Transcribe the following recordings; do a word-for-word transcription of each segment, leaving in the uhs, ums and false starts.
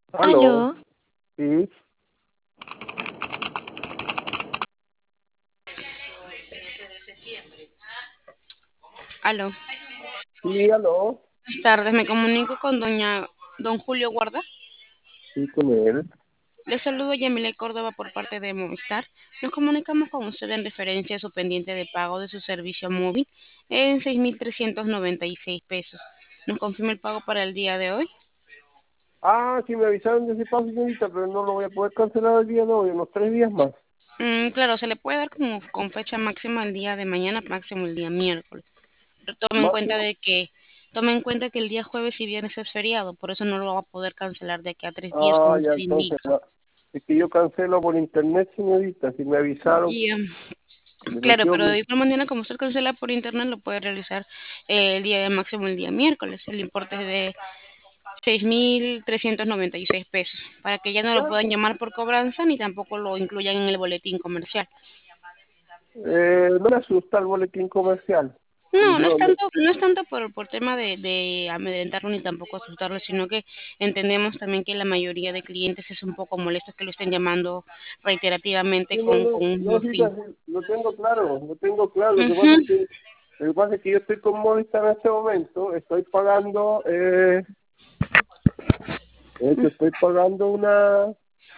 Aló, Aló, sí, aló. sí, aló, Buenas tardes, me comunico con doña don Julio Guarda. sí, con él. Le saludo Yamile Córdoba por parte de Movistar. Nos comunicamos con usted en referencia a su pendiente de pago de su servicio móvil en seis mil trescientos noventa y seis pesos. ¿Nos confirma el pago para el día de hoy? Ah, sí, me avisaron de ese paso, señorita, pero no lo voy a poder cancelar el día de hoy, en los tres días más. Mm, claro, se le puede dar como con fecha máxima el día de mañana, máximo el día miércoles. Pero tome en cuenta Máximo. de que tome en cuenta que el día jueves y viernes es feriado, por eso no lo va a poder cancelar de aquí a tres días Ah, como ya, usted entonces, indica. ah, es que yo cancelo por internet, señorita, si me avisaron, Y, em, me claro, metió pero mi... de igual manera, como usted cancela por internet, lo puede realizar eh, el día de máximo el día miércoles. El importe es de seis mil trescientos noventa y seis pesos, para que ya no lo Ya, puedan llamar por cobranza ni tampoco lo incluyan en el boletín comercial. eh, no me asusta el boletín comercial. No, no es Yo, me- tanto, no es tanto por, por tema de, de amedrentarlo ni tampoco asustarlo, sino que entendemos también que la mayoría de clientes es un poco molesto que lo estén llamando reiterativamente sí, no, con, no, con un no, mismo sí, fin. sí, lo tengo claro, lo tengo claro, lo que Ujú, pasa es que, lo que pasa es que yo estoy con Movistar en este momento, estoy pagando, eh, de hecho, estoy pagando una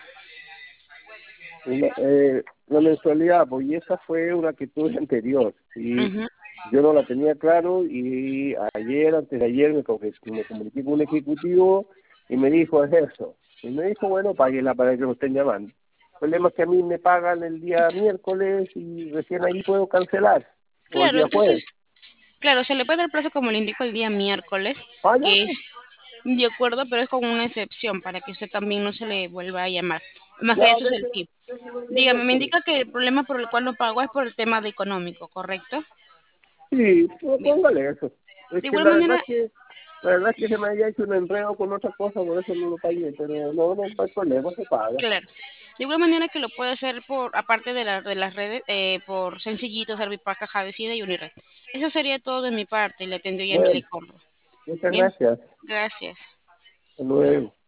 una, eh, una mensualidad, pues, y esa fue una que tuve anterior, y ujú. yo no la tenía claro, y ayer, antes de ayer, me, co- me comuniqué con un ejecutivo, y me dijo, es eso, y me dijo, bueno, páguela para que lo estén llamando. El problema es que a mí me pagan el día miércoles, y recién ahí puedo cancelar, o el Claro, día entonces jueves. claro, se le puede dar plazo como le indico el día miércoles, Ah, ya, que es de acuerdo, pero es con una excepción para que usted también no se le vuelva a llamar. Más que ya, eso es el déjeme, tip. déjeme el día Dígame, me miércoles. indica que el problema por el cual no pagó es por el tema de económico, ¿correcto? Sí, pues, Bien. póngale eso. Es De que igual la verdad manera, es que la verdad es que se me había hecho un enredo con otra cosa, por eso no lo pagué, pero no, no, no hay problema, se paga. claro. De igual manera que lo puede hacer por, aparte de, la- de las redes, eh, por Sencillito, Servipaca, Javecida y Unired. Eso sería todo de mi parte, le atendió Yamile Bueno, Córdoba. muchas Bien, gracias. gracias. Hasta luego.